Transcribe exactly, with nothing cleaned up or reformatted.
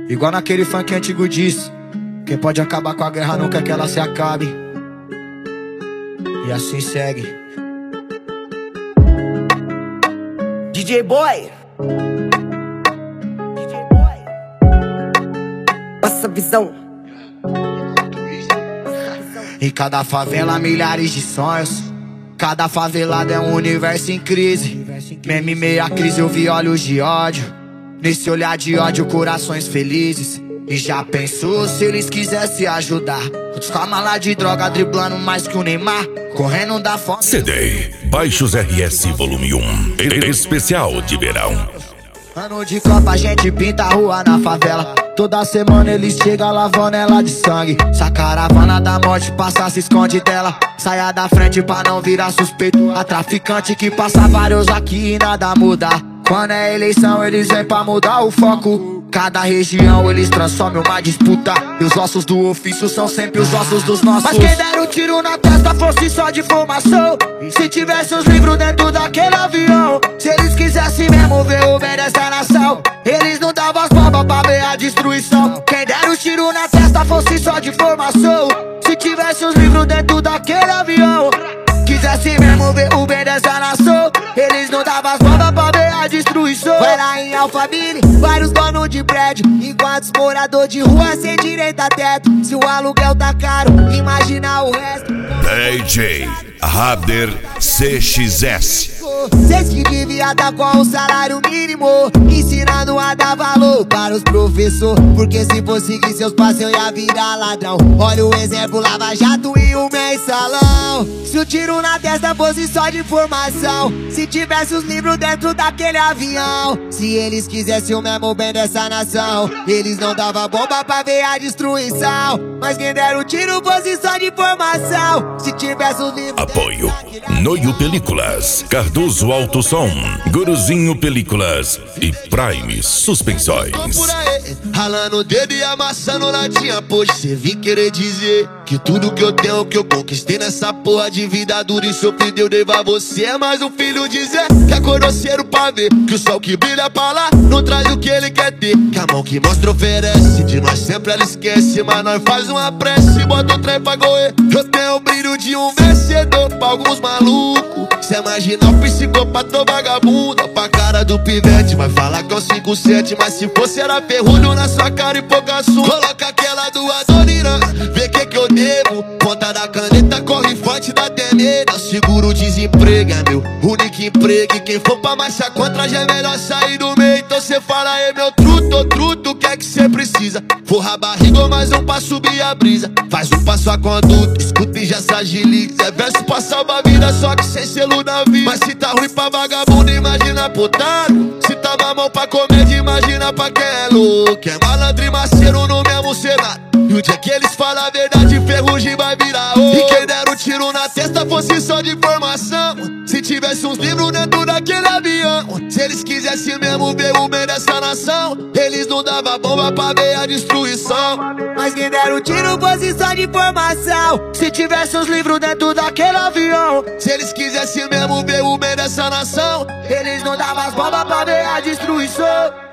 Igual naquele funk antigo diz: quem pode acabar com a guerra não quer que ela se acabe. E assim segue. D J Boy, D J Boy, passa a visão. Em cada favela milhares de sonhos. Cada favelada é um universo em crise. Meme meia crise, eu vi olhos de ódio. Nesse olhar de ódio, corações felizes. E já pensou se eles quisessem ajudar? Outros com a mala de droga, driblando mais que o Neymar, correndo da fome. C D Baixos R S Volume um, especial de verão. Ano de Copa, a gente pinta a rua na favela. Toda semana eles chegam lavando ela de sangue. Se a caravana da morte passar, se esconde dela. Saia da frente pra não virar suspeito. A traficante que passa vários aqui e nada muda. Quando é eleição eles vêm pra mudar o foco. Cada região eles transformam uma disputa. E os ossos do ofício são sempre os ossos dos nossos. Mas quem der o tiro na testa fosse só de formação. Se tivesse os livros dentro daquele avião. Se eles quisessem mesmo ver o bem dessa nação, eles não davam as bombas pra ver a destruição. Quem der o tiro na testa fosse só de formação. Se tivesse os livros dentro daquele avião, quisesse mesmo ver o bem dessa nação, eles não davam as bombas pra ver a destruição. Vai lá em Alphaville, vários donos de prédio, enquanto os moradores de rua sem direito a teto. Se o aluguel tá caro, imagina o resto. D J Rader C X S. Cês que devia dar com o salário mínimo, ensinando a dar valor para os professores. Porque se fosse seguir seus passos eu ia virar ladrão. Olha o exemplo, Lava Jato e o mensalão. Se o tiro na testa fosse só de formação, se tivesse os livros dentro daquele avião, se eles quisessem o mesmo bem dessa nação, eles não davam bomba pra ver a destruição. Mas quem der o tiro fosse só de formação, se tivesse os livros. Apoio Noio Películas, Cardoso Alto Som, Guruzinho Películas e Prime Suspensões. Por aí, ralando o dedo e amassando latinha. Poxa, cê vim querer dizer que tudo que eu tenho, que eu conquistei nessa porra de vida dura e sofrida eu devo a você. É mais um filho dizer que é grosseiro pra ver que o sol que brilha pra lá não traz o que ele quer ter. Que a mão que mostra oferece, de nós sempre ela esquece, mas nós faz uma prece, bota o trem pra correr. Eu tenho o brilho de um vencedor pra alguns malucos. Cê imagina o psicopata vagabundo, pra cara do pivete vai falar que é o cinco sete, mas se fosse era ferrolho na sua cara e pouca assunto. Coloca aquela do Adoniran, vê que que eu devo. Ponta da caneta corre forte, dá até medo. Seguro desemprego é meu único emprego, e quem for pra marcha contra já é melhor sair do meio. Então cê fala aí meu truto, ô truto, o que é que cê precisa? Forra a barriga ou mais um pra subir a brisa. Faz um passo a conduta, escuta e já se agiliza. É verso pra salvar a vida, só que sem selo na vida. Mas se tá ruim pra vagabundo, imagina pro otário. Se tá mamão pra comédia, imagina pra quem é louco. É malandro e maceiro no mesmo cenário. E o dia que eles falam a verdade, ferrugem vai virar ouro. E quem der o tiro na testa fosse só de formação, se tivesse uns livros dentro daquele avião, se eles quisessem mesmo ver o bem dessa nação, eles não davam bomba pra ver a destruição. Mas quem der o tiro fosse só de formação, se tivesse os livros dentro daquele avião, se eles quisessem mesmo ver o bem dessa nação, eles não davam as bombas pra ver a destruição.